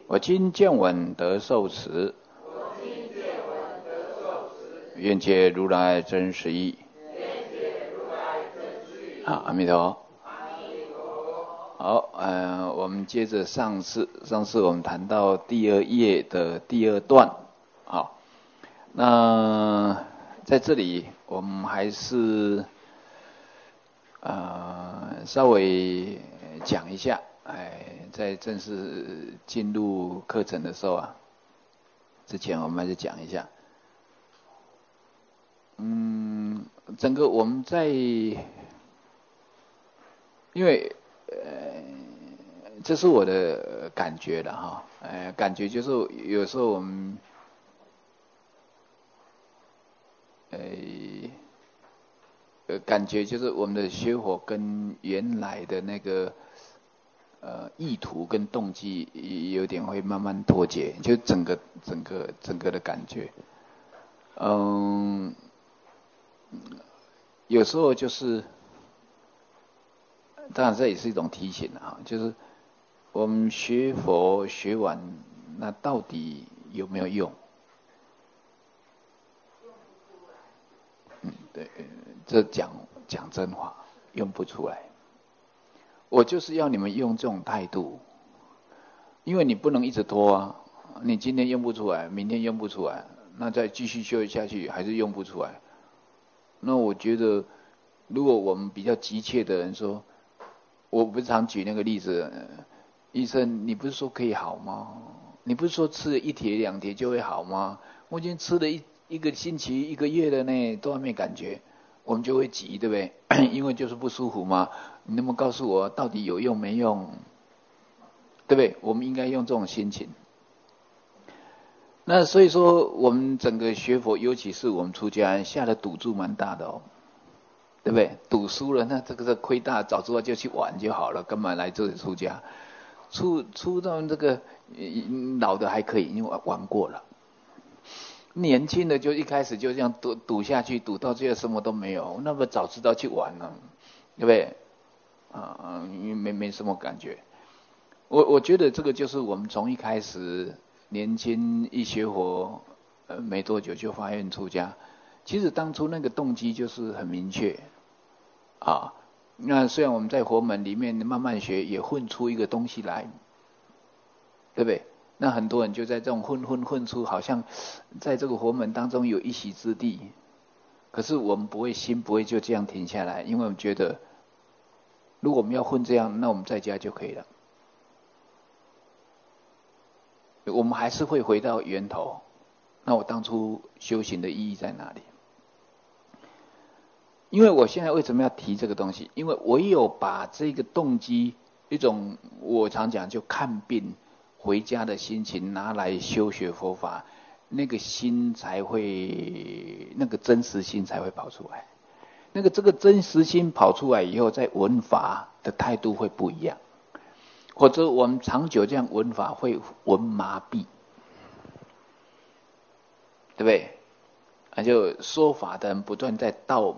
我今见闻得受持，愿解如来真实义。好，阿弥陀佛。好，我们接着上次我们谈到第2页的第2段，好，那在这里我们还是稍微讲一下，在正式进入课程的时候啊，之前我们还是讲一下，整个我们在，因为这是我的感觉了哈，感觉就是有时候我们，感觉就是我们的学佛跟原来的那个意图跟动机有点会慢慢脱节，就整个的感觉，有时候就是，当然这也是一种提醒啊，就是我们学佛学完，那到底有没有用？对，这讲真话，用不出来。我就是要你们用这种态度，因为你不能一直拖啊。你今天用不出来，明天用不出来，那再继续修下去还是用不出来。那我觉得，如果我们比较急切的人说，我不是常举那个例子，医生，你不是说可以好吗？你不是说吃了1帖2帖就会好吗？我已经吃了一个星期、1个月了呢，都还没感觉，我们就会急，对不对？因为就是不舒服嘛。你能不能告诉我到底有用没用？对不对？我们应该用这种心情。那所以说，我们整个学佛，尤其是我们出家人下的赌注蛮大的哦，对不对？赌输了，那这个亏大，早知道就去玩就好了，干嘛来这里出家？出到这个老的还可以，因为玩过了。年轻的就一开始就这样赌下去，赌到最后什么都没有，那么早知道去玩了，对不对？没什么感觉。我觉得这个就是我们从一开始年轻一学佛，没多久就发愿出家。其实当初那个动机就是很明确啊。那虽然我们在佛门里面慢慢学，也混出一个东西来，对不对？那很多人就在这种混出，好像在这个佛门当中有一席之地。可是我们心不会就这样停下来，因为我们觉得，如果我们要混这样，那我们在家就可以了。我们还是会回到源头。那我当初修行的意义在哪里？因为我现在为什么要提这个东西？因为我有把这个动机，一种我常讲就看病回家的心情拿来修学佛法，那个心才会，那个真实心才会跑出来。这个真实心跑出来以后，在闻法的态度会不一样。或者我们长久这样闻法会闻麻痹，对不对？就说法的人不断在倒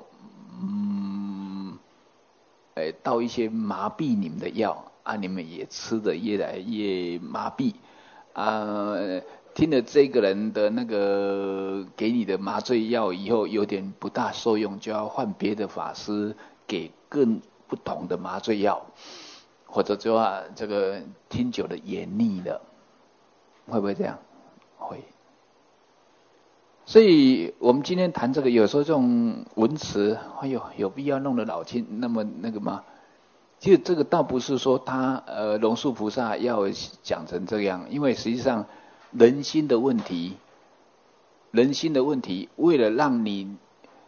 一些麻痹你们的药啊，你们也吃得越来越麻痹啊。听了这个人的那个给你的麻醉药以后，有点不大受用，就要换别的法师给更不同的麻醉药，或者就要这个听久了也腻了，会不会这样？会。所以我们今天谈这个，有时候这种文词，哎呦，有必要弄得老清那么那个吗？其实这个倒不是说他龙树菩萨要讲成这样，因为实际上人心的问题，为了让你，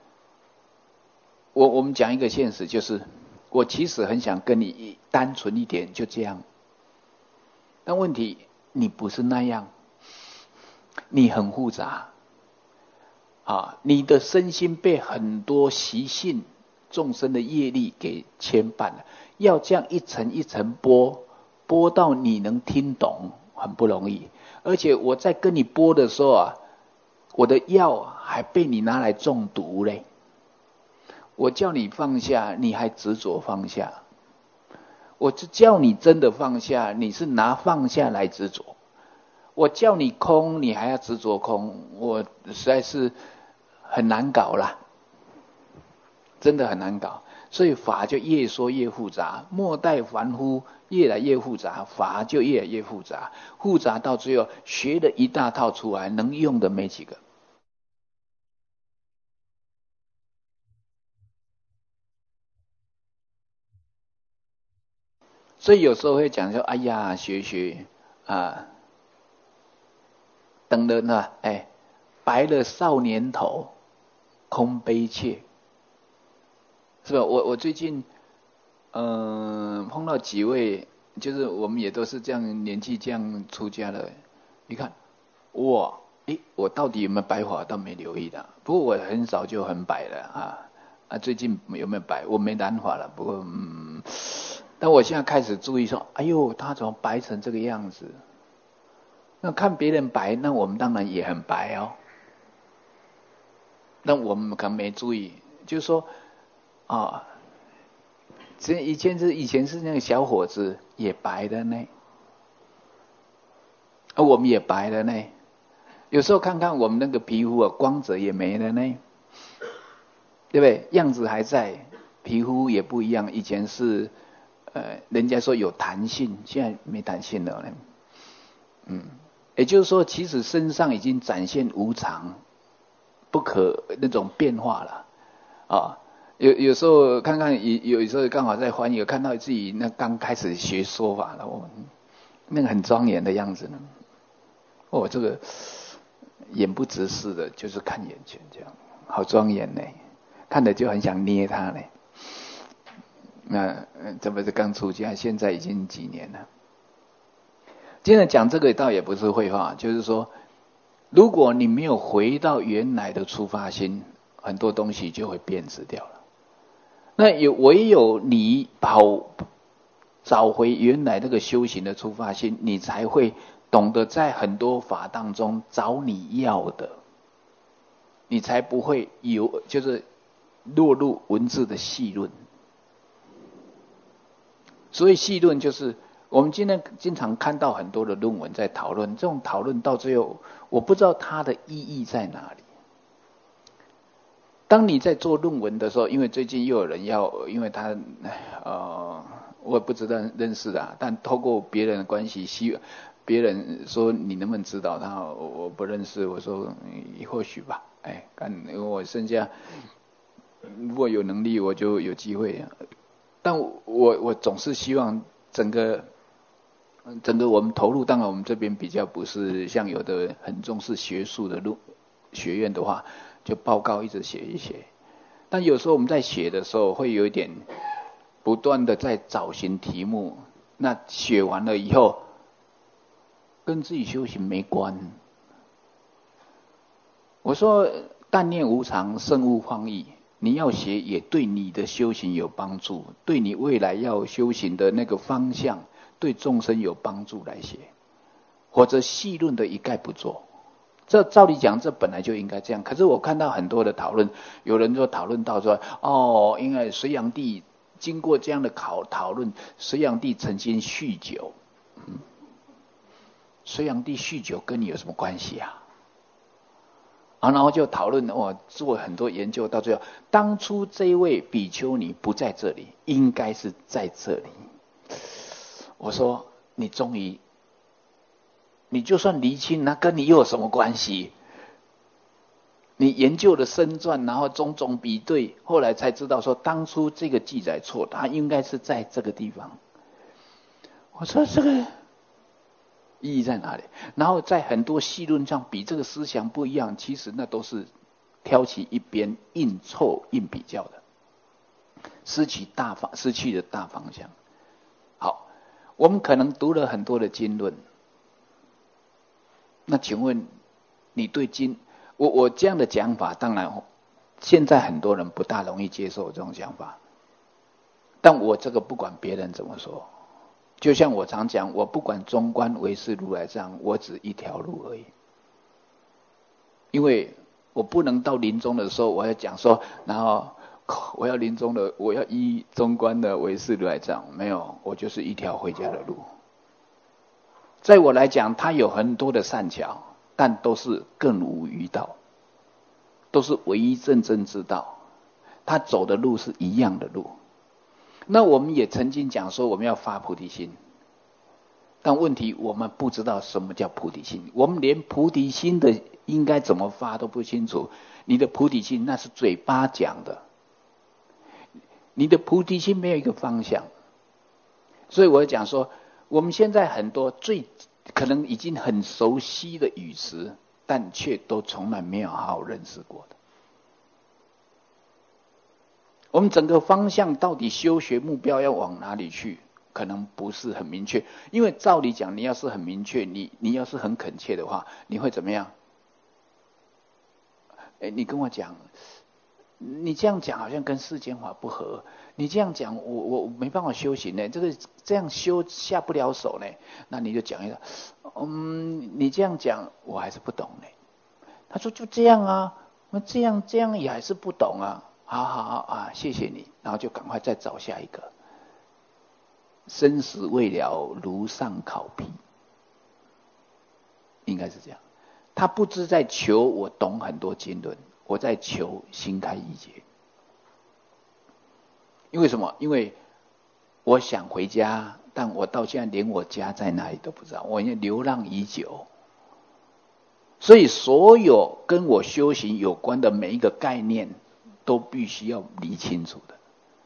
我们讲一个现实，就是我其实很想跟你单纯一点，就这样。但问题你不是那样，你很复杂。你的身心被很多习性、众生的业力给牵绊了，要这样一层一层剥到你能听懂，很不容易。而且我在跟你剥的时候啊，我的药还被你拿来中毒嘞。我叫你放下，你还执着放下；我叫你真的放下，你是拿放下来执着。 我叫你空，你还要执着空，我实在是很难搞啦，真的很难搞。所以法就越说越复杂，末代凡夫越来越复杂，法就越来越复杂，复杂到最后学了一大套出来，能用的没几个。所以有时候会讲说，哎呀，学啊，等了呢，白了少年头，空悲切，是吧？我最近，碰到几位，就是我们也都是这样年纪这样出家的，你看，哇，我到底有没有白发倒没留意的，不过我很少就很白了最近有没有白？我没染发了，不过但我现在开始注意说，哎呦，他怎么白成这个样子？那看别人白，那我们当然也很白哦。那我们可能没注意，就是说，啊，以前是那个小伙子也白的呢，我们也白的呢。有时候看看我们那个皮肤光泽也没了呢，对不对？样子还在，皮肤也不一样。以前是，人家说有弹性，现在没弹性了呢。也就是说，其实身上已经展现无常，不可那种变化了啊。有时候看看，有时候刚好在翻译，看到自己那刚开始学说法了，那个很庄严的样子呢。这个眼不直视的，就是看眼前这样，好庄严呢，看着就很想捏他呢。那这不是刚出家，现在已经几年了。今天讲这个倒也不是废话，就是说，如果你没有回到原来的出发心，很多东西就会变质掉了。那唯有你找回原来那个修行的出发心，你才会懂得在很多法当中找你要的，你才不会就是落入文字的细论。所以细论就是我们今天经常看到很多的论文在讨论，这种讨论到最后，我不知道它的意义在哪里。当你在做论文的时候，因为最近又有人因为他我也不知道认识的但透过别人的关系，别人说你能不能指导他，我不认识，我说或许吧，因为我剩下如果有能力，我就有机会。但我总是希望整个我们投入，当然我们这边比较不是像有的很重视学术的学院的话，就报告一直写一写。但有时候我们在写的时候，会有一点不断的在找寻题目，那写完了以后，跟自己修行没关。我说但念无常，慎勿放逸。你要写也对你的修行有帮助，对你未来要修行的那个方向，对众生有帮助来写，或者细论的一概不做。这照理讲，这本来就应该这样。可是我看到很多的讨论，有人说讨论到说，因为隋炀帝经过这样的讨论，隋炀帝曾经酗酒，隋炀帝酗酒跟你有什么关系啊？然后就讨论，做很多研究，到最后，当初这位比丘尼不在这里，应该是在这里。我说，你终于，你就算厘清，那跟你又有什么关系？你研究了深传，然后种种比对，后来才知道说，当初这个记载错，它应该是在这个地方。我说这个意义在哪里？然后在很多细论上比这个思想不一样，其实那都是挑起一边硬凑硬比较的，失去的大方向。好，我们可能读了很多的经论，那请问你对我这样的讲法，当然现在很多人不大容易接受这种讲法，但我这个不管别人怎么说。就像我常讲，我不管中观唯识如来藏，我只一条路而已。因为我不能到临终的时候，我要讲说，然后我要临终的，我要依中观的唯识如来藏，没有，我就是一条回家的路。 在我来讲，他有很多的善巧，但都是更无余道，都是唯一真正之道。他走的路是一样的路。那我们也曾经讲说，我们要发菩提心，但问题我们不知道什么叫菩提心，我们连菩提心的应该怎么发都不清楚。你的菩提心那是嘴巴讲的，你的菩提心没有一个方向。所以我讲说，我们现在很多最可能已经很熟悉的语词，但却都从来没有好好认识过的。我们整个方向到底修学目标要往哪里去，可能不是很明确。因为照理讲，你要是很明确，你要是很恳切的话，你会怎么样？你跟我讲，你这样讲好像跟世间法不合，你这样讲我没办法修行呢，这样修下不了手呢。那你就讲一下，你这样讲我还是不懂呢。他说就这样啊，那这样也还是不懂啊。好啊，谢谢你，然后就赶快再找下一个。生死未了，如上考妣，应该是这样。他不知在求我懂很多经论，我在求心开意解。因为什么？因为我想回家，但我到现在连我家在哪里都不知道，我已经流浪已久。所以所有跟我修行有关的每一个概念，都必须要理清楚的。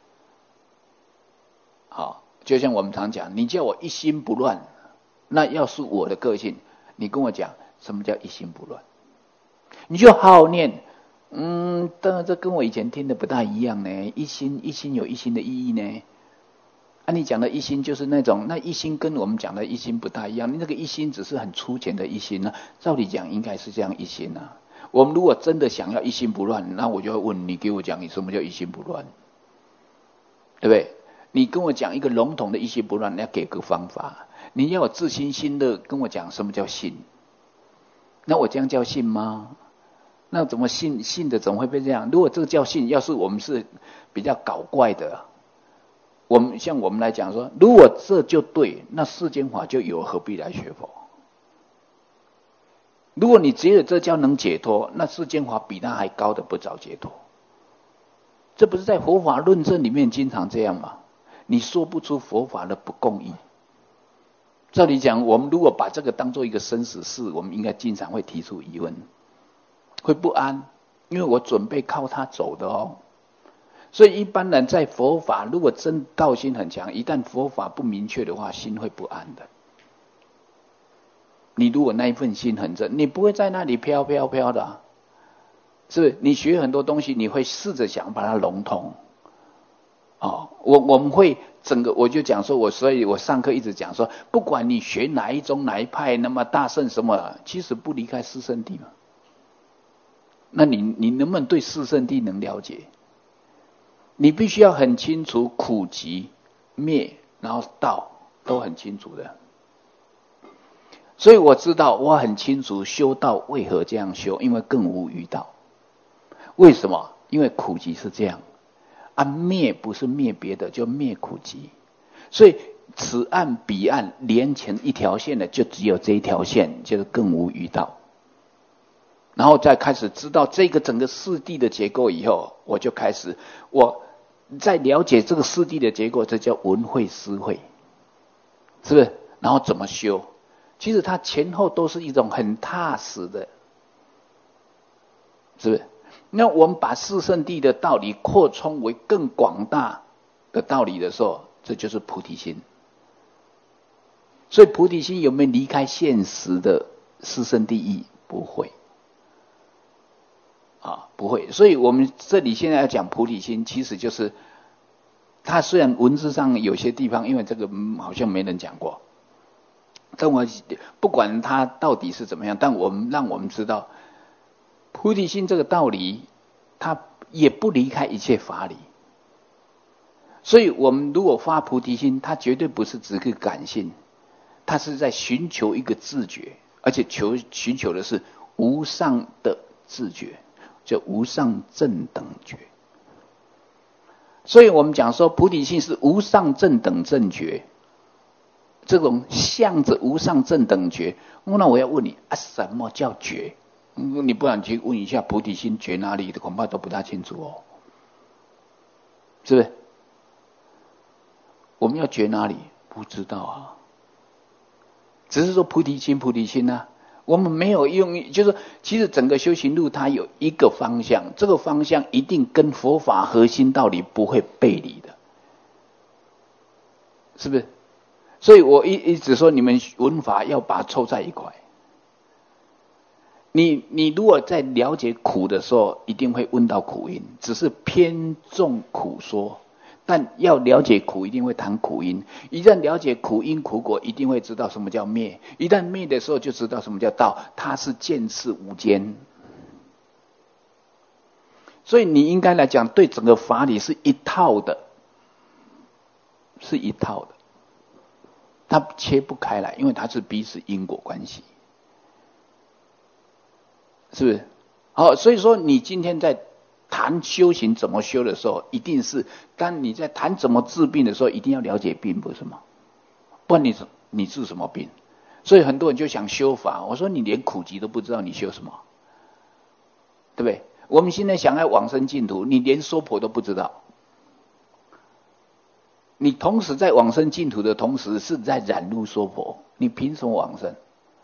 好，就像我们常讲，你叫我一心不乱，那要是我的个性，你跟我讲什么叫一心不乱，你就好好念。当然这跟我以前听的不大一样呢。一心有一心的意义呢。你讲的一心就是那种，那一心跟我们讲的一心不大一样。你那个一心只是很粗浅的一心呢，照理讲应该是这样一心啊。我们如果真的想要一心不乱，那我就会问你，给我讲你什么叫一心不乱，对不对？你跟我讲一个笼统的一心不乱，你要给个方法。你要有自心心的跟我讲什么叫信，那我这样叫信吗？那怎么信的怎么会被这样？如果这个叫信，要是我们是比较搞怪的，像我们来讲说，如果这就对，那世间法就有，何必来学佛？如果你觉得这叫能解脱，那世间法比它还高的不找解脱。这不是在佛法论证里面经常这样吗？你说不出佛法的不共义。照理讲，我们如果把这个当做一个生死事，我们应该经常会提出疑问，会不安，因为我准备靠它走的哦。所以一般人在佛法，如果真道心很强，一旦佛法不明确的话，心会不安的。你如果那一份心很正，你不会在那里飘飘飘的是不是？你学很多东西，你会试着想把它融通。我们会整个，我就讲说，所以我上课一直讲说，不管你学哪一宗哪一派，那么大乘什么，其实不离开四圣谛嘛。那你能不能对四圣谛能了解？你必须要很清楚苦集灭，然后道都很清楚的。所以我知道，我很清楚修道为何这样修，因为更无余道。为什么？因为苦集是这样灭不是灭别的，就灭苦集。所以此岸彼岸连成一条线的，就只有这一条线，就是更无余道。然后再开始知道这个整个四谛的结构以后，我就开始我在了解这个四谛的结构，这叫闻慧思慧，是不是？然后怎么修？其实它前后都是一种很踏实的，是不是？那我们把四圣谛的道理扩充为更广大的道理的时候，这就是菩提心。所以菩提心有没有离开现实的四圣谛义？不会。不会。所以我们这里现在要讲菩提心，其实就是它虽然文字上有些地方，因为这个好像没人讲过，但我不管它到底是怎么样，但让我们知道菩提心这个道理，它也不离开一切法理。所以我们如果发菩提心，它绝对不是只是感性，它是在寻求一个自觉，而且寻求的是无上的自觉，叫无上正等觉。所以我们讲说菩提心是无上正等正觉， 这种向着无上正等觉。那我要问你啊，什么叫觉？你不然去问一下菩提心觉哪里的，恐怕都不大清楚哦，是不是？我们要觉哪里？不知道啊，只是说菩提心，菩提心啊。我们没有用，就是其实整个修行路它有一个方向，这个方向一定跟佛法核心道理不会背离的，是不是？所以我一直说你们文法要把它凑在一块。你如果在了解苦的时候，一定会问到苦因，只是偏重苦说。但要了解苦，一定会谈苦因。一旦了解苦因苦果，一定会知道什么叫灭。一旦灭的时候，就知道什么叫道。它是见识无间。所以你应该来讲，对整个法理是一套的，是一套的，它切不开来，因为它是彼此因果关系，是不是？好，所以说你今天在谈修行怎么修的时候，一定是当你在谈怎么治病的时候，一定要了解病，不是吗？不然你治什么病？所以很多人就想修法，我说你连苦集都不知道，你修什么？对不对？我们现在想要往生净土，你连娑婆都不知道，你同时在往生净土的同时是在染入娑婆，你凭什么往生？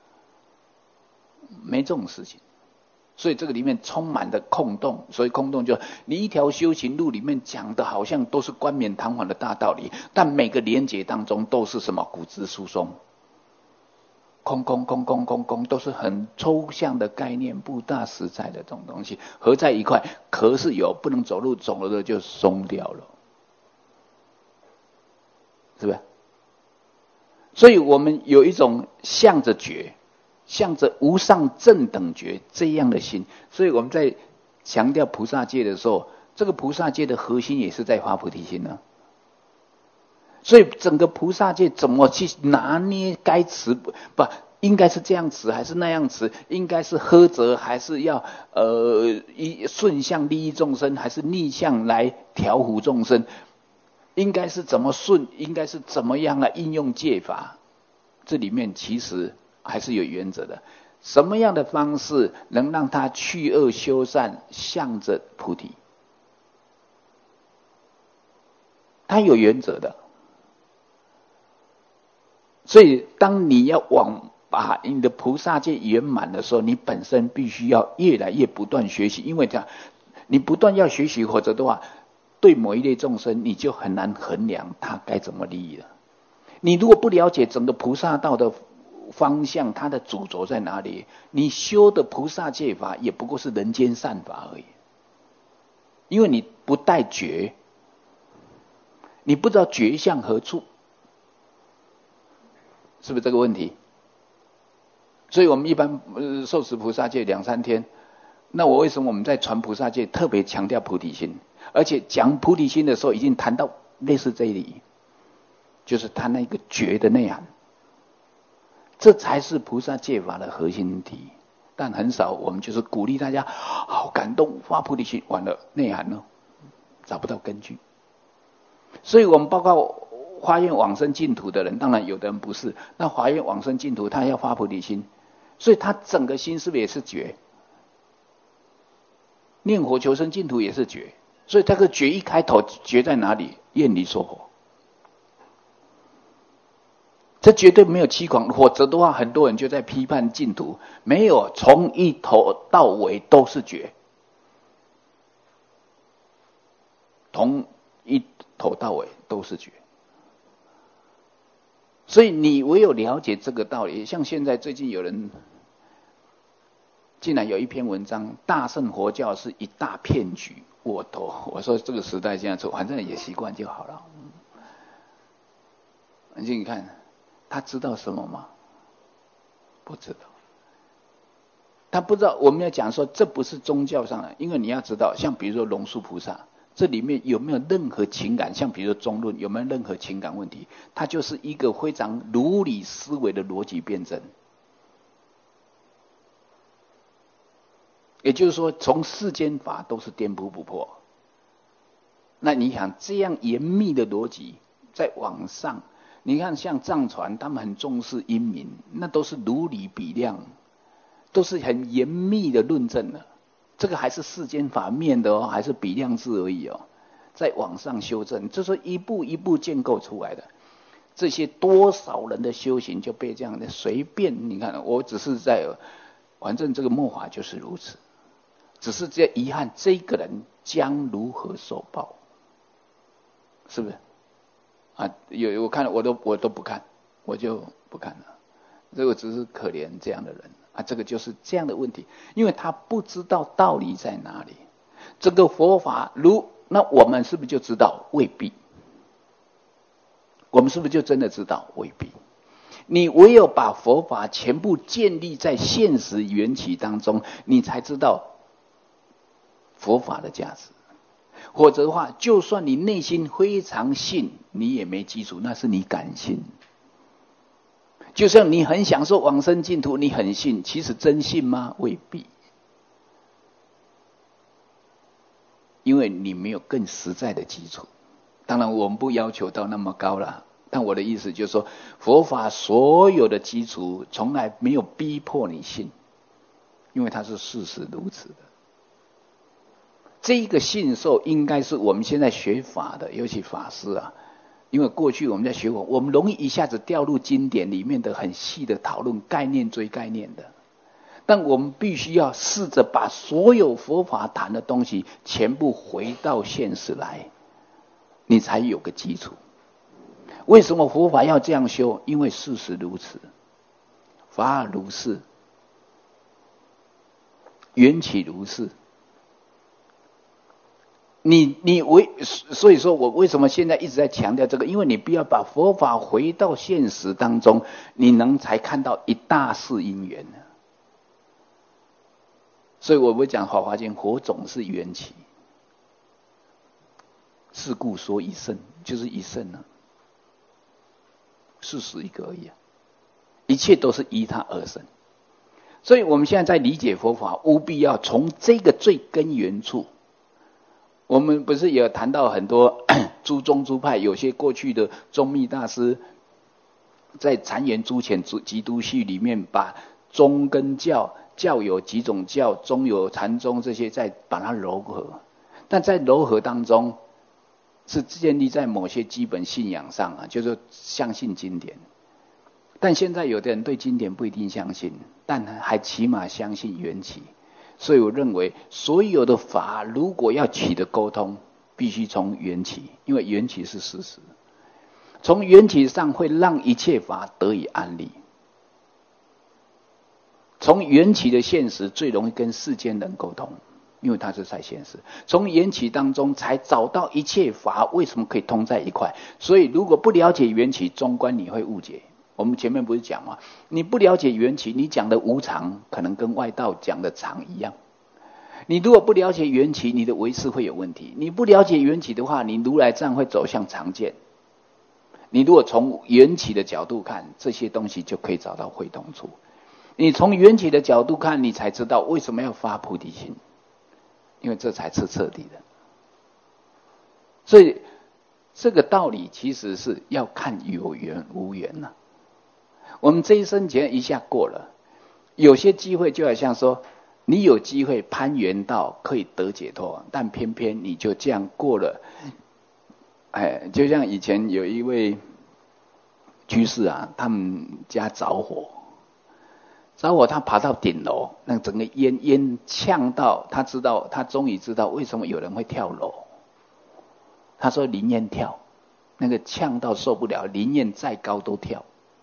没这种事情。所以这个里面充满的空洞，所以空洞就你一条修行路里面讲的好像都是冠冕堂皇的大道理，但每个连结当中都是什么骨质疏松，空，都是很抽象的概念，不大实在的这种东西合在一块，壳是有，不能走路，走了就松掉了，是不是？所以我们有一种向着觉，向着无上正等觉这样的心，所以我们在强调菩萨戒的时候，这个菩萨戒的核心也是在发菩提心呢。所以整个菩萨戒怎么去拿捏该持不应该是这样持还是那样持，应该是呵责还是要顺向利益众生，还是逆向来调伏众生，应该是怎么顺，应该是怎么样来应用戒法，这里面其实还是有原则的。什么样的方式能让他去恶修善，向着菩提，他有原则的。所以当你要把你的菩萨戒圆满的时候，你本身必须要越来越不断学习，因为这样你不断要学习，否则的话对某一类众生你就很难衡量他该怎么利益了。你如果不了解整个菩萨道的方向，它的主轴在哪里，你修的菩萨戒法也不过是人间善法而已，因为你不带觉，你不知道觉向何处，是不是这个问题？所以我们一般受持菩萨戒2-3天，那为什么我们在传菩萨戒特别强调菩提心，而且讲菩提心的时候已经谈到类似这里，就是他那个觉的内涵，这才是菩萨戒法的核心题。但很少我们就是鼓励大家好感动发菩提心，完了内涵呢找不到根据。所以我们包括发愿往生净土的人，当然有的人不是，那发愿往生净土他要发菩提心，所以他整个心是不是也是觉？念佛求生净土也是觉，所以这个觉一开头觉在哪里？厌离娑婆，这绝对没有欺诳，否则的话很多人就在批判净土，没有，从一头到尾都是觉，从一头到尾都是觉。所以你唯有了解这个道理，像现在最近有人竟然有一篇文章，大乘佛教是一大骗局，我说这个时代这样做，反正也习惯就好了。你看他知道什么吗？不知道。他不知道，我们要讲说这不是宗教上的，因为你要知道，像比如说龙树菩萨，这里面有没有任何情感？像比如说中论有没有任何情感问题？它就是一个非常如理思维的逻辑辩证。也就是说，从世间法都是颠扑不破。那你想这样严密的逻辑，在网上， 你看像藏传，他们很重视音明，那都是如理比量，都是很严密的论证的。这个还是世间法面的哦，还是比量制而已哦，在往上修正，这是一步一步建构出来的。这些多少人的修行就被这样的随便，你看，我只是在，反正这个末法就是如此，只是这遗憾，这个人将如何受报，是不是？啊，我看了我都不看，我就不看了。这个只是可怜这样的人啊，这个就是这样的问题，因为他不知道道理在哪里。这个佛法那我们是不是就知道？未必。我们是不是就真的知道？未必。你唯有把佛法全部建立在现实缘起当中，你才知道佛法的价值。否则的话，就算你内心非常信，你也没基础，那是你感信。就像你很享受往生净土，你很信，其实真信吗？未必。因为你没有更实在的基础。当然我们不要求到那么高了，但我的意思就是说，佛法所有的基础从来没有逼迫你信，因为它是事实如此的。这个信受应该是我们现在学法的，尤其法师啊，因为过去我们在学法，我们容易一下子掉入经典里面的很细的讨论，概念追概念的。但我们必须要试着把所有佛法谈的东西全部回到现实来，你才有个基础。为什么佛法要这样修？因为事实如此，法如是，缘起如是。所以说我为什么现在一直在强调这个？因为你不要把佛法回到现实当中，你才看到一大世因缘。所以我会讲《法华经》，火种是缘起，是故说一圣，就是一圣啊，事实一个而已啊，一切都是依它而生。所以我们现在在理解佛法，务必要从这个最根源处。我们不是也谈到很多诸宗诸派，有些过去的宗密大师在禅言诸浅集督序里面，把宗跟教有几种教，宗有禅宗，这些再把它糅合。但在糅合当中，是建立在某些基本信仰上啊，就是相信经典。但现在有的人对经典不一定相信，但还起码相信缘起。所以我认为，所有的法如果要取得沟通，必须从缘起，因为缘起是事实。从缘起上会让一切法得以安立。从缘起的现实最容易跟世间人沟通，因为它是在现实。从缘起当中才找到一切法为什么可以通在一块。所以如果不了解缘起，终观你会误解。我们前面不是讲吗？你不了解缘起，你讲的无常可能跟外道讲的常一样。你如果不了解缘起，你的唯识会有问题。你不了解缘起的话，你如来藏会走向常见。你如果从缘起的角度看，这些东西就可以找到会同处。你从缘起的角度看，你才知道为什么要发菩提心，因为这才是彻底的。所以这个道理其实是要看有缘无缘啊。我们这一生劫一下过了，有些机会就好像说，你有机会攀缘到可以得解脱，但偏偏你就这样过了。就像以前有一位居士啊，他们家着火，他爬到顶楼，那整个烟呛到，他终于知道为什么有人会跳楼。他说宁愿跳，那个呛到受不了，宁愿再高都跳。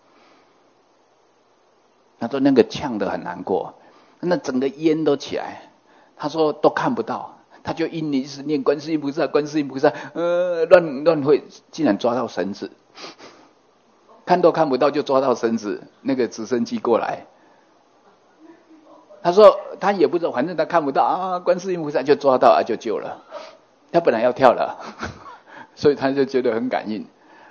他说那个呛得很难过，那整个烟都起来，他说都看不到，他就一直念观世音菩萨，观世音菩萨，乱会，竟然抓到绳子，看都看不到就抓到绳子，那个直升机过来。他说他也不知道，反正他看不到啊，观世音菩萨就抓到啊，就救了。他本来要跳了，所以他就觉得很感应。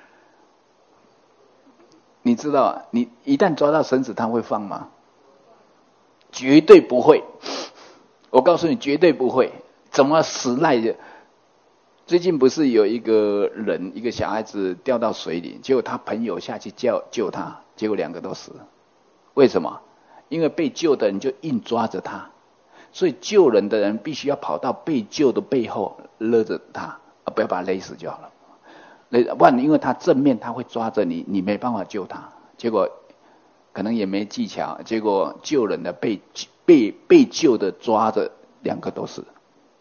你知道，你一旦抓到绳子，他会放吗？绝对不会。我告诉你，绝对不会。怎么死赖着？ 最近不是有一个人，一个小孩子掉到水里，结果他朋友下去救他，结果2个都死了。为什么？因为被救的人就硬抓着他，所以救人的人必须要跑到被救的背后勒着他，不要把他勒死就好了。不然因为他正面他会抓着你，你没办法救他，结果可能也没技巧，结果救人的被救的抓着2个都死了。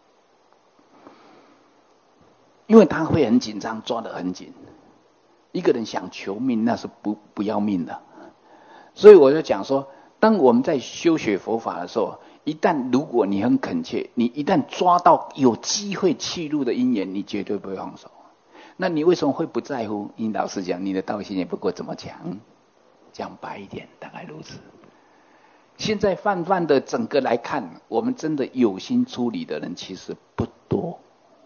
因为他会很紧张，抓得很紧。一个人想求命，那是不要命的。所以我就讲说，当我们在修学佛法的时候，一旦如果你很恳切，你一旦抓到有机会契入的因缘，你绝对不会放手。那你为什么会不在乎？因为老实讲，你的道心也不够这么强。讲白一点，大概如此。现在泛的整个来看，我们真的有心处理的人其实不多。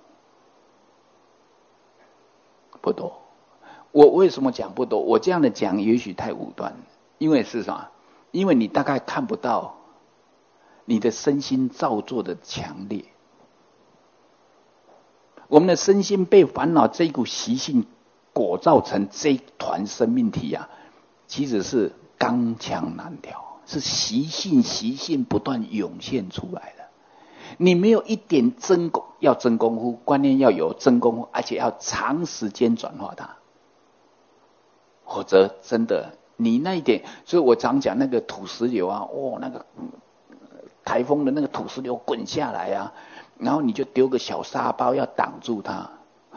不多。我为什么讲不多？我这样的讲也许太武断，因为是什么？因为你大概看不到你的身心造作的强烈。我们的身心被烦恼这一股习性裹造成这一团生命体啊，其实是刚强难调，是习性不断涌现出来的。你没有一点要真功夫，观念要有真功夫，而且要长时间转化它，否则真的你那一点，所以我常讲那个土石流啊，那个台风的那个土石流滚下来啊，然后你就丢个小沙包要挡住它，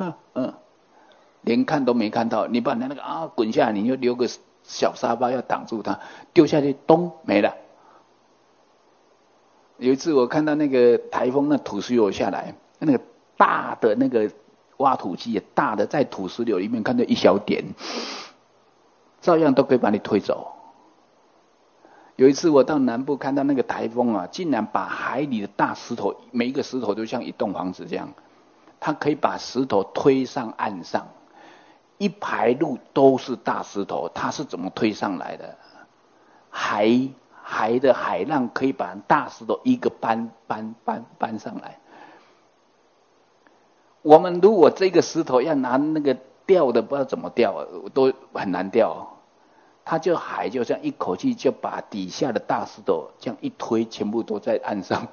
连看都没看到，你把那个滚下来，你就留个小沙包要挡住它，丢下去咚没了。有一次我看到那个台风，那土石流下来，那个大的那个挖土机，大的在土石流里面看到一小点，照样都可以把你推走。有一次我到南部看到那个台风啊，竟然把海里的大石头，每一个石头都像一栋房子这样，它可以把石头推上岸上，一排路都是大石头，它是怎么推上来的？海的海浪可以把大石头一个搬上来。我们如果这个石头要拿那个吊的，不知道怎么吊，都很难吊。它海就这样一口气就把底下的大石头这样一推，全部都在岸上。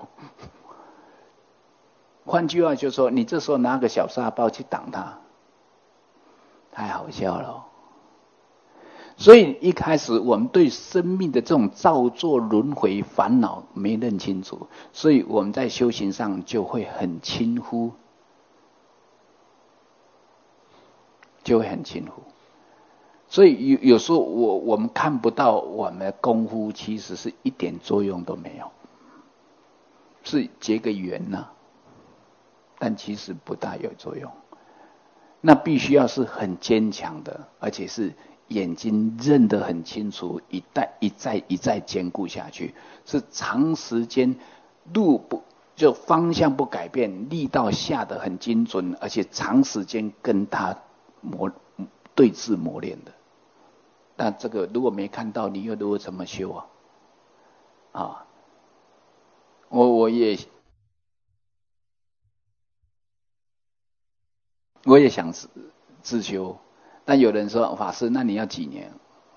换句话就是说，你这时候拿个小沙包去挡它，太好笑了。所以一开始我们对生命的这种造作轮回烦恼没认清楚，所以我们在修行上就会很轻忽，所以有时候我们看不到我们的功夫其实是一点作用都没有，是结个缘啊，但其实不大有作用。那必须要是很坚强的，而且是眼睛认得很清楚，一再兼顾下去，是长时间就方向不改变，力道下得很精准，而且长时间跟他对峙磨练的。但这个如果没看到，你又如何怎么修啊？我也想自修，但有人说法师，那你要几年？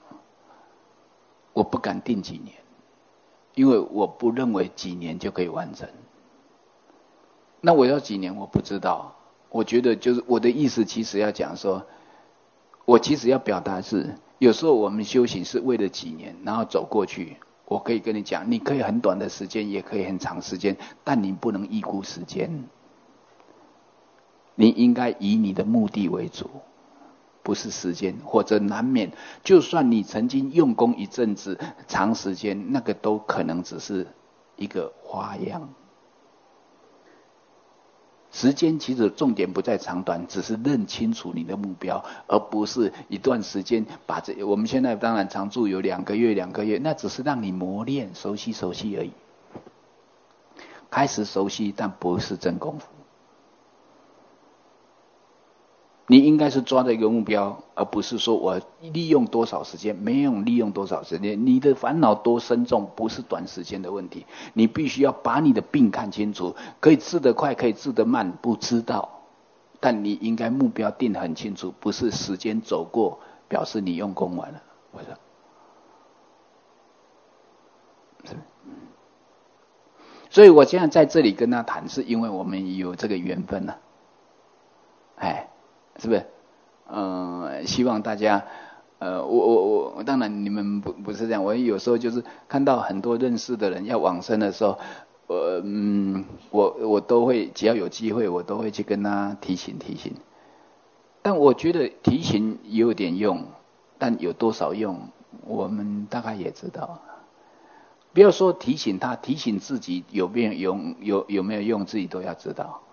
我不敢定几年，因为我不认为几年就可以完成。那我要几年我不知道。我觉得就是我的意思，其实要讲说，我其实要表达是，有时候我们修行是为了几年，然后走过去。我可以跟你讲，你可以很短的时间，也可以很长时间，但你不能依估时间。你应该以你的目的为主，不是时间，或者难免，就算你曾经用功一阵子，长时间，那个都可能只是一个花样。时间其实重点不在长短，只是认清楚你的目标，而不是一段时间把我们现在当然常住有2个月，那只是让你磨练熟悉而已。开始熟悉，但不是真功夫。你应该是抓着一个目标，而不是说我利用多少时间，没有利用多少时间。你的烦恼多深重，不是短时间的问题。你必须要把你的病看清楚，可以治得快，可以治得慢，不知道。 但你应该目标定很清楚，不是时间走过表示你用功完了，不是。所以我现在在这里跟他谈，是因为我们有这个缘分了，是不是？希望大家，我当然你们不是这样，我有时候就是看到很多认识的人要往生的时候，我都会只要有机会，我都会去跟他提醒。但我觉得提醒有点用，但有多少用，我们大概也知道。不要说提醒他，提醒自己有没有用，自己都要知道，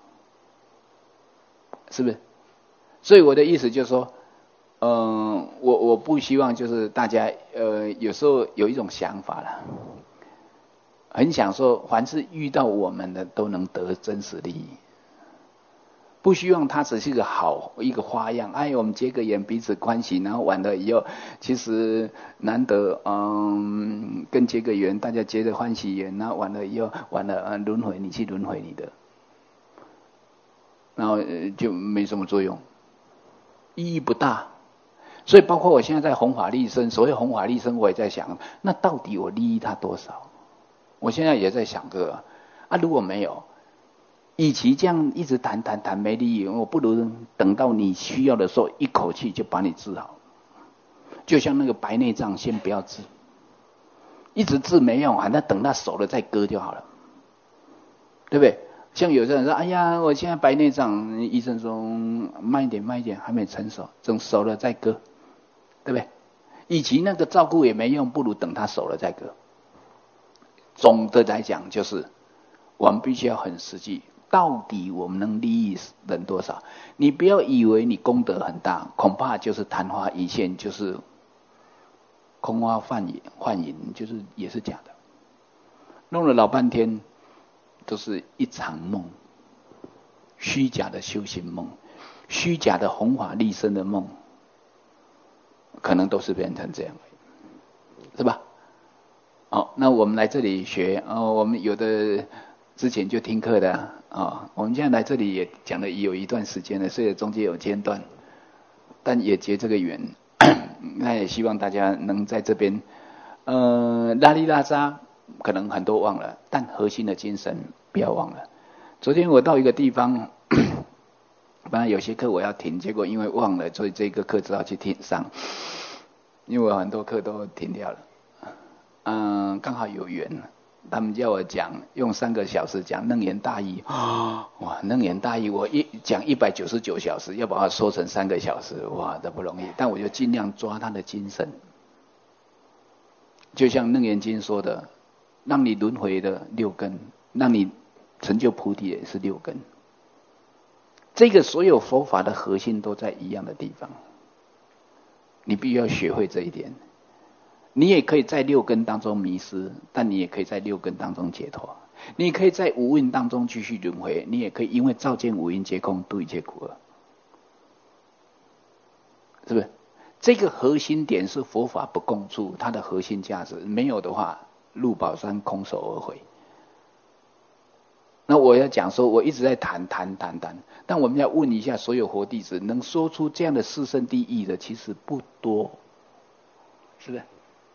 是不是？所以我的意思就是说，我不希望就是大家有时候有一种想法啦，很想说凡是遇到我们的都能得真实利益，不希望它只是一个花样。我们结个缘彼此欢喜，然后完了以后，其实难得跟结个缘，大家结着欢喜缘，然后完了以后完了轮回，你去轮回你的，然后就没什么作用，意义不大。所以包括我现在在弘法利生，所谓弘法利生，我也在想，那到底我利益他多少？我现在也在想这个如果没有，与其这样一直谈没利益，我不如等到你需要的时候，一口气就把你治好。就像那个白内障，先不要治，一直治没用，那等他熟了再割就好了，对不对？像有些人说，哎呀，我现在白内障，医生说慢一点，还没成熟，等熟了再割，对不对？与其那个照顾也没用，不如等他熟了再割。总的来讲，就是我们必须要很实际，到底我们能利益人多少？你不要以为你功德很大，恐怕就是昙花一现，就是空花幻影，就是也是假的。弄了老半天，都是一场梦，虚假的修行梦，虚假的弘法利生的梦，可能都是变成这样，是吧？那我们来这里学我们有的之前就听课的我们现在来这里也讲了有一段时间了，虽然中间有间断，但也结这个缘。那也希望大家能在这边拉里拉扎，可能很多忘了，但核心的精神不要忘了。昨天我到一个地方，本来有些课我要停，结果因为忘了，所以这个课只好去上，因为我很多课都停掉了。刚好有缘，他们叫我讲，用3个小时讲楞严大义。哇，楞严大义，我讲199小时，要把它缩成3个小时，哇，这不容易。但我就尽量抓他的精神，就像楞严经说的，让你轮回的6根，让你成就菩提也是6根。这个所有佛法的核心都在一样的地方，你必须要学会这一点。你也可以在6根当中迷失，但你也可以在6根当中解脱。你可以在五蕴当中继续轮回，你也可以因为照见五蕴皆空，度一切苦厄，是不是？这个核心点是佛法不共处，它的核心价值没有的话，入宝山空手而回。那我要讲说，我一直在谈，但我们要问一下所有佛弟子，能说出这样的四圣谛义的其实不多，是不是？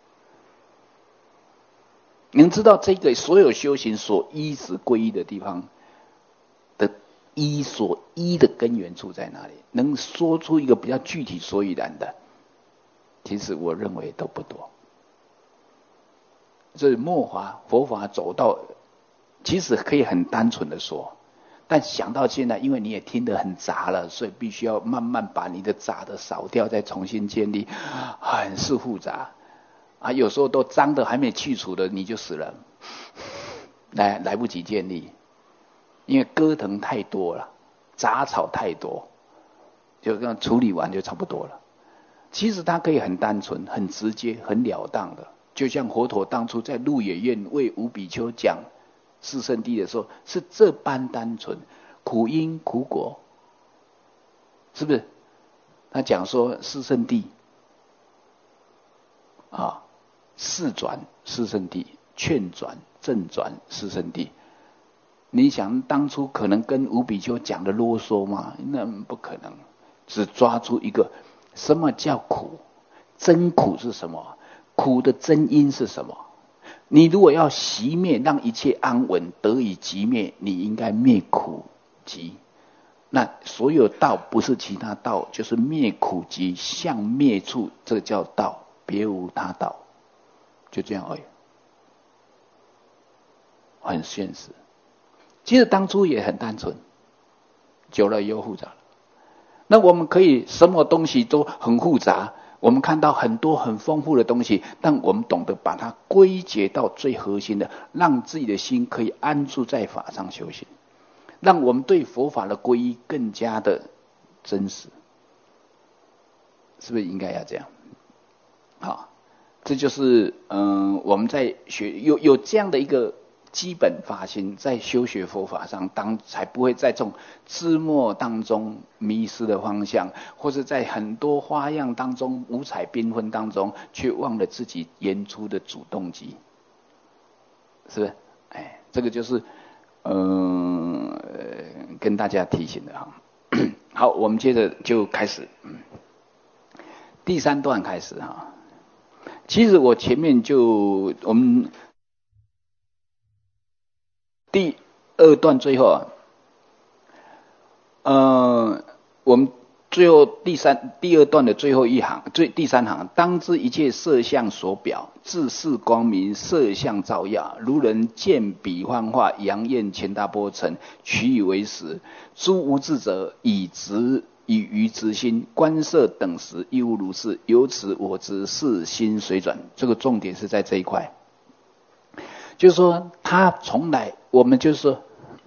能知道这个所有修行所依止皈依的地方的所依的根源处在哪里？能说出一个比较具体所以然的，其实我认为都不多。所以末法佛法走到，其实可以很单纯的说，但想到现在，因为你也听得很杂了，所以必须要慢慢把你的杂的扫掉，再重新建立，很是复杂。有时候都脏的还没去除的你就死了，来不及建立，因为戈藤太多了，杂草太多，就这样处理完就差不多了。其实它可以很单纯、很直接、很了当的，就像佛陀当初在鹿野苑为五比丘讲四圣谛的时候，是这般单纯，苦因苦果，是不是？他讲说四圣谛四转四圣谛，劝转正转四圣谛。 你想当初可能跟吴比丘讲的啰嗦吗？那不可能，只抓出一个什么叫苦，真苦是什么，苦的真因是什么。你如果要熄灭，让一切安稳得以寂灭，你应该灭苦集。那所有道不是其他道，就是灭苦集，向灭处，这叫道，别无他道，就这样而已，很现实。其实当初也很单纯，久了又复杂了。那我们可以什么东西都很复杂，我们看到很多很丰富的东西，但我们懂得把它归结到最核心的，让自己的心可以安住在法上修行，让我们对佛法的皈依更加的真实，是不是应该要这样？好，这就是我们在学有这样的一个基本发心，在修学佛法上，才不会在这种枝末当中迷失的方向，或者在很多花样当中五彩缤纷当中，却忘了自己演出的主动机，是不是？这个就是跟大家提醒的哈。好，我们接着就开始，第3段开始哈。其实我前面我们第2段最后我们最后第2段的最后一行，第3行，当知一切色相所表，自是光明，色相照耀，如人见彼幻化，扬焰乾达波尘，取以为实。诸无智者以于执心观色等时，亦无如是。由此我知是心水转。这个重点是在这一块，就是说他从来，我们就是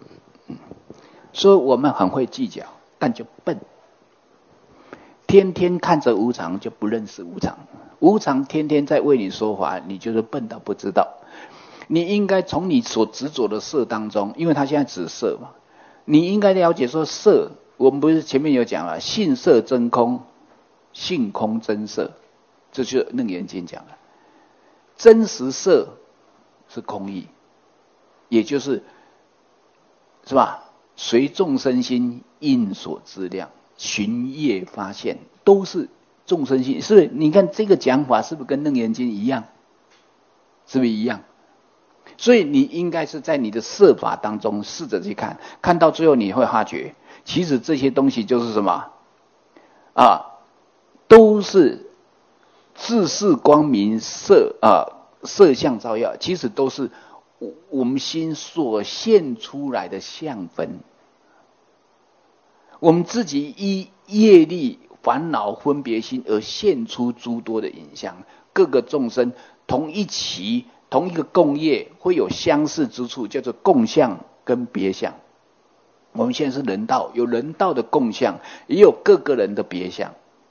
说我们很会计较，但就笨。天天看着无常，就不认识无常。无常天天在为你说法，你就是笨到不知道。你应该从你所执着的色当中，因为他现在指色嘛，你应该了解说色，我们不是前面有讲了，性色真空，性空真色，这就是楞严经讲了。真实色是空义，也就是是吧？随众生心应所知量，寻业发现，都是众生心。是不是？你看这个讲法是不是跟楞严经一样？是不是一样？所以你应该是在你的色法当中试着去看，看到最后你会发觉，其实这些东西就是什么都是自是光明色相照耀，其实都是我们心所现出来的相分。我们自己依业力烦恼分别心而现出诸多的影像，各个众生同一期同一个共业会有相似之处，叫做共相跟别相。我们现在是人道，有人道的共相，也有各个人的别相。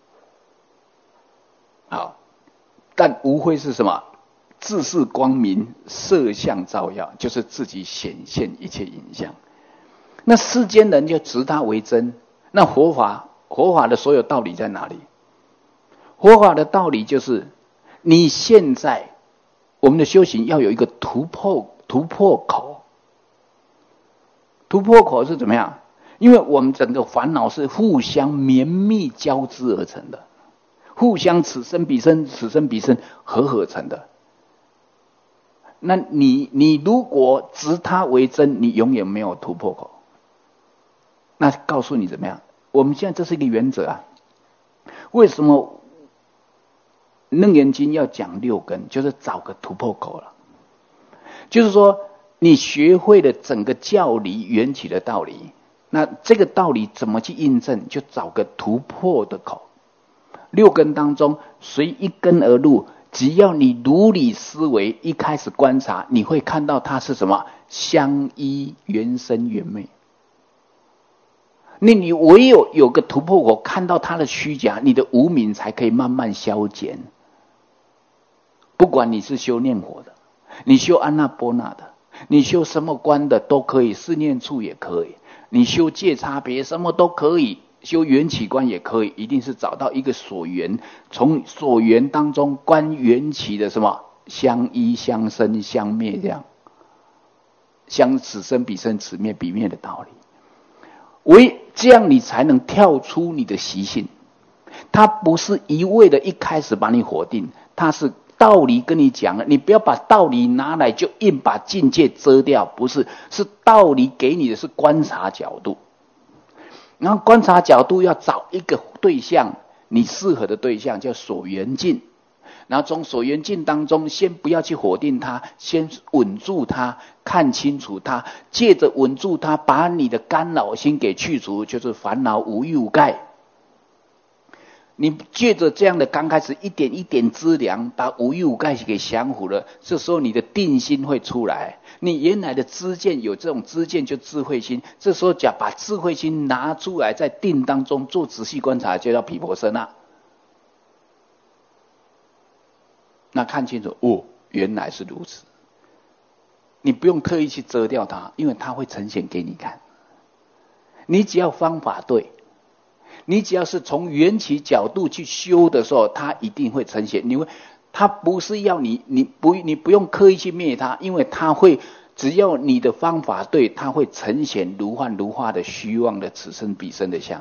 好，但无非是什么？自是光明，色相照耀，就是自己显现一切影像。那世间人就执它为真，那佛法的所有道理在哪里？佛法的道理就是你现在我们的修行要有一个突破口。突破口是怎么样？因为我们整个烦恼是互相绵密交织而成的，互相此生彼生此生彼生合成的。那你如果执它为真，你永远没有突破口。那告诉你怎么样？我们现在这是一个原则啊。为什么楞严经要讲6根？就是找个突破口了。就是说你学会了整个教理缘起的道理，那这个道理怎么去印证？就找个突破的口。6根当中随一根而入，只要你如理思维，一开始观察，你会看到它是什么？相依缘生缘灭。那你唯有个突破口，看到它的虚假，你的无明才可以慢慢消减。不管你是修念佛的，你修安那波那的，你修什么观的都可以，四念处也可以，你修界差别什么都可以，修缘起观也可以，一定是找到一个所缘，从所缘当中观缘起的什么相依相生相灭这样。 相此生彼生，此灭彼灭的道理。唯这样你才能跳出你的习性。他不是一味的一开始把你否定，他是道理跟你讲了，你不要把道理拿来就硬把境界遮掉，不是，是道理给你的是观察角度。然后观察角度要找一个对象，你适合的对象叫所缘境，然后从所缘境当中先不要去否定它，先稳住它，看清楚它，借着稳住它，把你的干扰心给去除，就是烦恼无欲无盖。你借着这样的刚开始一点一点资粮，把无欲无盖给降服了，这时候你的定心会出来。你原来的知见有这种知见就智慧心，这时候把智慧心拿出来，在定当中做仔细观察，就叫毗婆舍那。那看清楚，哦，原来是如此。你不用刻意去遮掉它，因为它会呈现给你看。你只要方法对，你只要是从缘起角度去修的时候，它一定会呈现。它不是要你不用刻意去灭它，因为它会，只要你的方法对，它会呈现如幻如化的虚妄的此生彼生的相，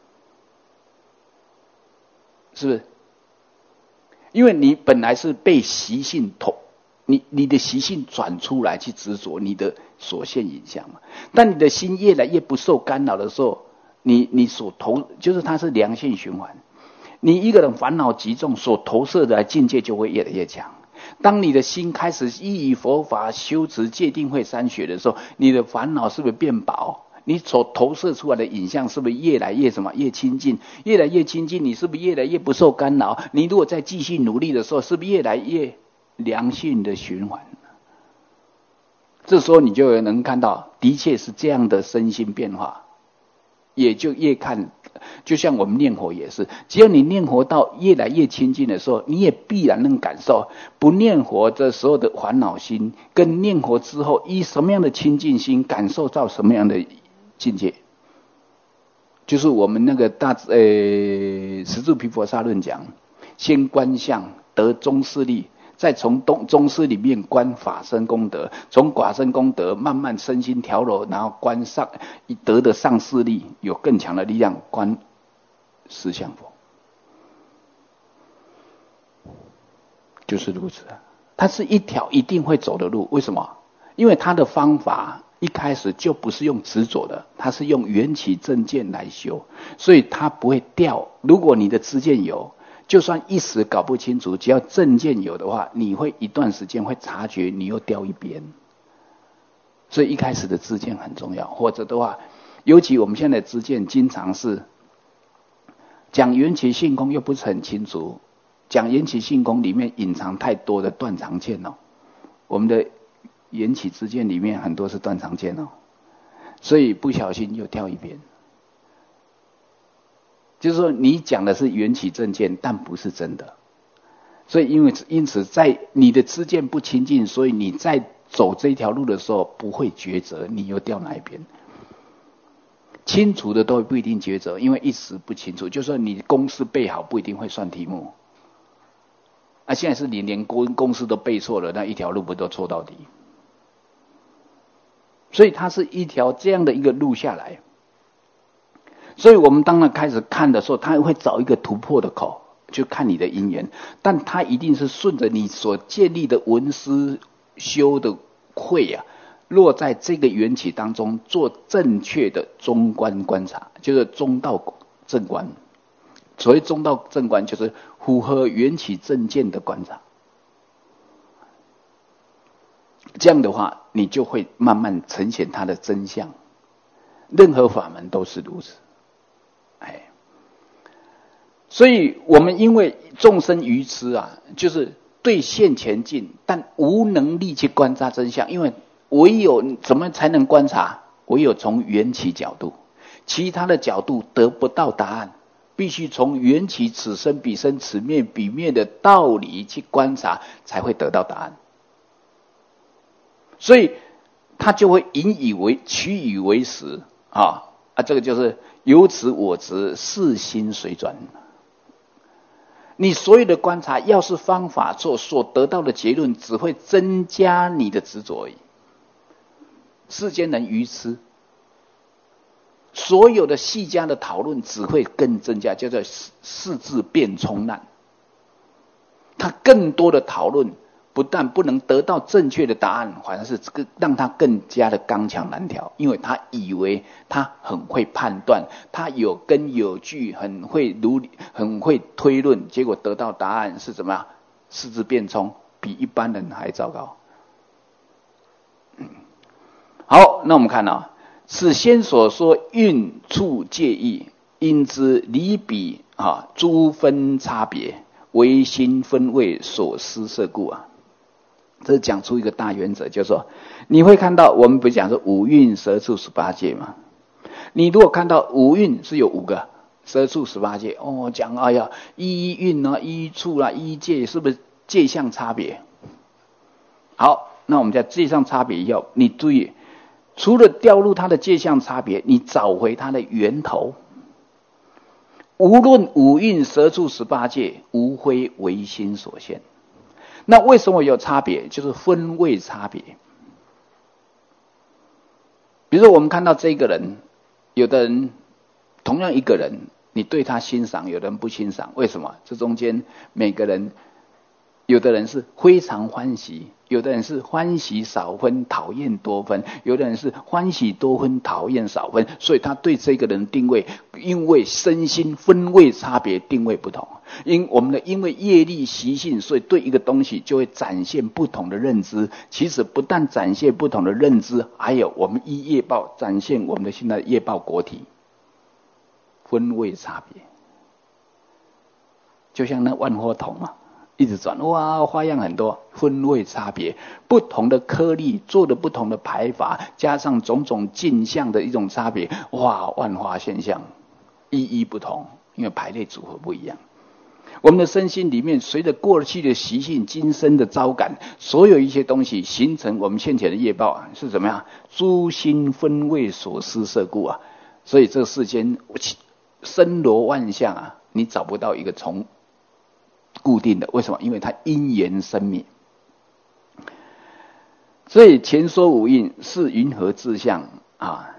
是不是？因为你本来是被习性你的习性转出来去执着你的所现影像嘛。但你的心越来越不受干扰的时候，你所就是它是良性循环。你一个人烦恼极重，所投射的境界就会越来越强。当你的心开始依于佛法修持戒定慧三学的时候，你的烦恼是不是变薄？你所投射出来的影像是不是越来越越亲近？越来越亲近，你是不是越来越不受干扰？你如果再继续努力的时候，是不是越来越良性的循环？这时候你就能看到，的确是这样的身心变化，也就越看，就像我们念佛也是，只要你念佛到越来越亲近的时候，你也必然能感受不念佛的时候的烦恼心，跟念佛之后以什么样的亲近心感受到什么样的境界。就是我们那个十住毗婆沙论讲，先观相得中视力，再从中视里面观法身功德，从法身功德慢慢身心调柔，然后观上得的上视力，有更强的力量观实相佛，就是如此。它是一条一定会走的路，为什么？因为它的方法一开始就不是用执着的，它是用缘起正见来修，所以它不会掉。如果你的知见有，就算一时搞不清楚，只要正见有的话，你会一段时间会察觉你又掉一边。所以一开始的知见很重要，或者的话，尤其我们现在的知见经常是讲缘起性空又不是很清楚，讲缘起性空里面隐藏太多的断常见哦。我们的缘起知见里面很多是断常见哦，所以不小心又掉一边。就是说你讲的是缘起正见，但不是真的。所以因此在你的知见不清净，所以你在走这条路的时候不会抉择你又掉哪一边。清楚的都不一定抉择，因为一时不清楚。就算你公式背好，不一定会算题目。现在是你连公式都背错了，那一条路不都错到底？所以它是一条这样的一个路下来。所以我们当然开始看的时候，他会找一个突破的口，就看你的因缘，但他一定是顺着你所建立的闻思修的慧落在这个缘起当中，做正确的中观观察，就是中道正观。所谓中道正观，就是符合缘起正见的观察。这样的话，你就会慢慢呈现它的真相。任何法门都是如此。所以我们因为众生愚痴就是对现前进，但无能力去观察真相。因为唯有怎么才能观察？唯有从缘起角度，其他的角度得不到答案，必须从缘起此生彼生此灭彼灭的道理去观察，才会得到答案。所以他就会取以为实这个就是由此我执，是心随转。你所有的观察，要是方法错，所得到的结论只会增加你的执着而已。 世间人愚痴，所有的细加的讨论只会更增加，叫做世智变冲难。他更多的讨论，不但不能得到正确的答案，反而是让他更加的刚强难调，因为他以为他很会判断，他有根有据，很会推论，结果得到答案是怎么样？世智变冲，比一般人还糟糕。好，那我们看啊，此先所说运处介意，因之离比诸分差别，唯心分位所施设故啊。这讲出一个大原则，就是说你会看到我们不是讲说五蕴十处18界吗？你如果看到五蕴是有5个，10处18界讲哎呀依蕴啊依处啊依界，是不是界相差别？好，那我们在界相差别以后，你注意，除了掉入它的界相差别，你找回它的源头。无论五蕴10处18界，无非唯心所现。那为什么有差别？就是分位差别。比如说我们看到这个人，有的人同样一个人，你对他欣赏，有的人不欣赏，为什么？这中间每个人，有的人是非常欢喜，有的人是欢喜少分，讨厌多分，有的人是欢喜多分，讨厌少分，所以他对这个人定位，因为身心分位差别定位不同。因为业力习性，所以对一个东西就会展现不同的认知。其实不但展现不同的认知，还有我们依业报展现我们的现在业报果体，分位差别。就像那万花筒嘛，一直转，哇，花样很多，分位差别，不同的颗粒做的不同的排法，加上种种镜像的一种差别，哇，万花现象，意义不同，因为排列组合不一样。我们的身心里面，随着过去的习性、今生的遭感，所有一些东西形成我们现前的业报是怎么样？诸心分位所施设故啊！所以这世间森罗万象啊，你找不到一个固定的，为什么？因为它因缘生灭。所以前说五蕴是云何志向啊？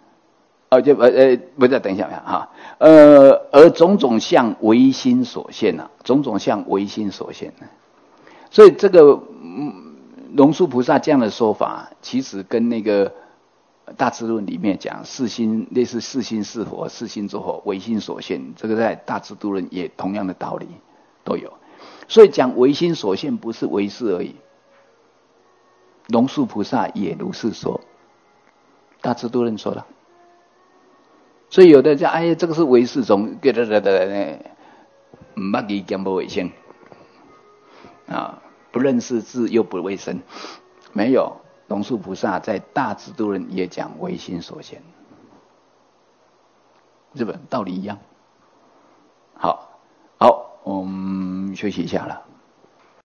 不是，等一下哈，而种种相唯心所现啊，种种相唯心所现。所以这个龙树菩萨这样的说法，其实跟那个大智论里面讲四心，类似四心是佛，四心作佛，唯心所现，这个在大智度论也同样的道理都有。所以讲唯心所现不是唯识而已，龙树菩萨也如是说，大智度论说了。所以有的讲，这个是唯识中，不捌字兼不为性啊，不认识字又不为身，没有。龙树菩萨在大智度论也讲唯心所现，是不是道理一样？好，我们休息一下了。